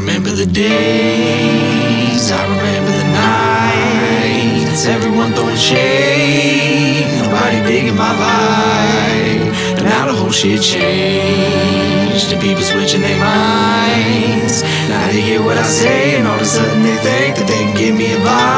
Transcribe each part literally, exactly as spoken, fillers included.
remember the days, I remember the nights. Everyone throwing shade, nobody digging my vibe. But now the whole shit changed, the people switching their minds. Now they hear what I say and all of a sudden they think that they can give me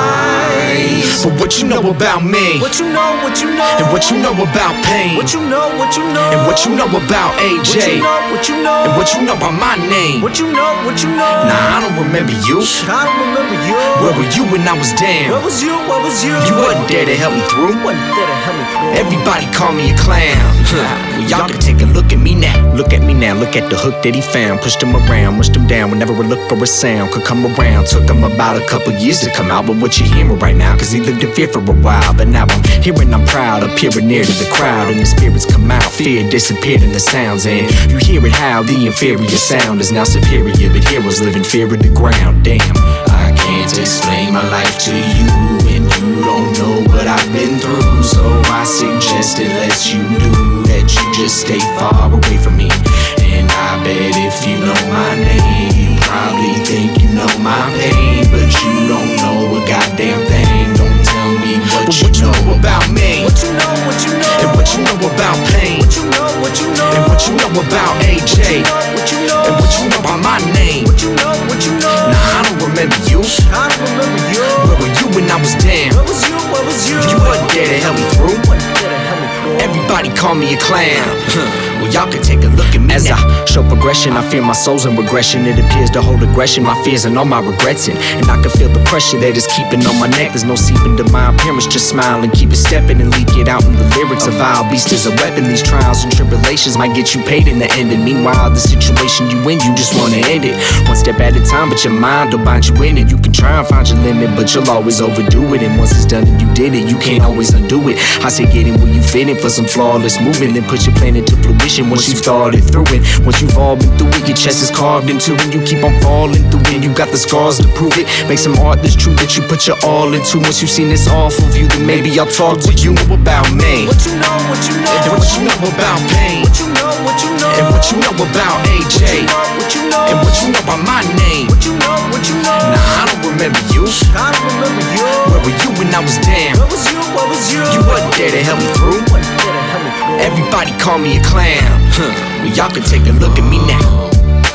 advice. But what you know about me? What you know, what you know, and what you know about pain? what you know, what you know, and what you know about A J? what you know, and what you know about my name? what you know, what you know. Nah, I don't remember you. I don't remember you. Where were you when I was down? Where was you? Where was you? You wasn't there to help me through. wasn't there to help me through. Everybody call me a clown. Well, y'all can take a look at me now. Look at me now, look at the hook that he found. Pushed him around, mushed him down whenever a look or a sound could come around. Took him about a couple years to come out, but what you hearing right now? Cause he lived in fear for a while, but now I'm hearing I'm proud, appearing near to the crowd, and the spirits come out. Fear disappeared in the sounds, and you hear it how the inferior sound is now superior, but heroes live in fear of the ground. Damn, I can't explain my life to you, and you don't know what I've been through. So I suggest unless you do that, you just stay far away from me. And I bet if you know my name, you probably think you know my pain, but you don't know a goddamn thing. Don't tell me what, well, you, what you know about me. What you know, what you know, and what you know about pain. what you know, what you know, and what you know about A J. what you know, and what you know about my name. what you know, what you know. Nah, I don't remember you. I don't remember you. Where were you when I was down? Where was you? Where was you? You wasn't there to help me through. wasn't there to help me through. Everybody call me a clown. Well, y'all can take a look at me. As I show progression, I fear my soul's in regression. It appears to hold aggression, my fears and all my regrets in. And I can feel the pressure that is keeping on my neck. There's no seeping to my appearance, just smile and keep it stepping and leak it out in the lyrics. A vile beast is a weapon. These trials and tribulations might get you paid in the end. And meanwhile, the situation you in, you just wanna end it. One step at a time, but your mind will bind you in it. You can try and find your limit, but you'll always overdo it. And once it's done and you did it, you can't always undo it. I say get in where you fit in for some flawless movement, then put your plan into fruition once you've thought it through it. Once you've all been through it, your chest is carved into it. You keep on falling through it, you got the scars to prove it. Make some art that's true that you put your all into. Once you've seen this awful view, then maybe I'll talk to you about me. What you know, what you know, and what you know about pain. what you know, what you know, and what you know about A J. what you know, and what you know about my name. what you know, what you know. Nah, I don't remember you. I don't remember you. Where were you when I was down? Where was you? Where was you? You wasn't there to help me through. wasn't there to help me through. Everybody call me a clown. Well, y'all can take a look at me now.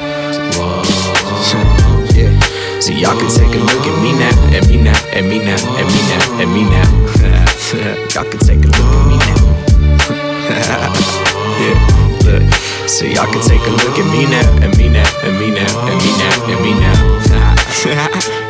Yeah. So y'all can take a look at me now, at me now, at me now, at me now, at me now. Y'all can take a look at me now. Yeah, look. So y'all can take a look at me now, at me now, at me now, at me now, at me now.